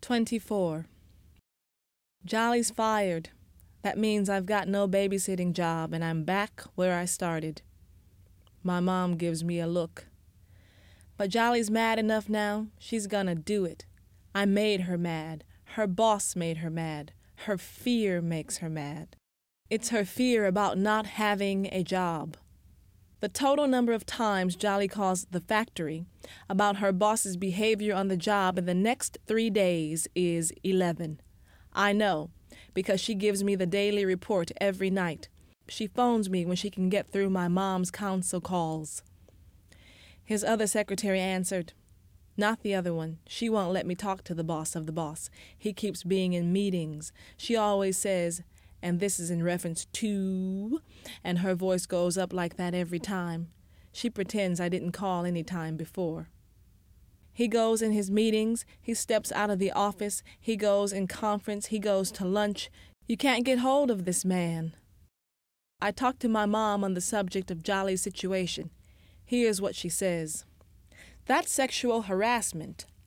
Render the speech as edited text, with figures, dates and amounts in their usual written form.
24. Jolly's fired. That means I've got no babysitting job and I'm back where I started. My mom gives me a look. But Jolly's mad enough now, she's gonna do it. I made her mad. Her boss made her mad. Her fear makes her mad. It's her fear about not having a job. The total number of times Jolly calls the factory about her boss's behavior on the job in the next 3 days is 11. I know, because she gives me the daily report every night. She phones me when she can get through my mom's council calls. His other secretary answered. Not the other one. She won't let me talk to the boss of the boss. He keeps being in meetings. She always says, and this is in reference to, and her voice goes up like that every time. She pretends I didn't call any time before. He goes in his meetings, he steps out of the office, he goes in conference, he goes to lunch. You can't get hold of this man. I talked to my mom on the subject of Jolly's situation. Here's what she says. That's sexual harassment.